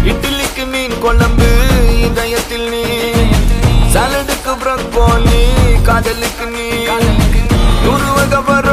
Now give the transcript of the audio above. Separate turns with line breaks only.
இட்லிக்கு மீன் குழம்பு இதயத்தில் நீ சாலடுக்கு ப்ரோக்கோலி காதலுக்கு நீ 100 வகை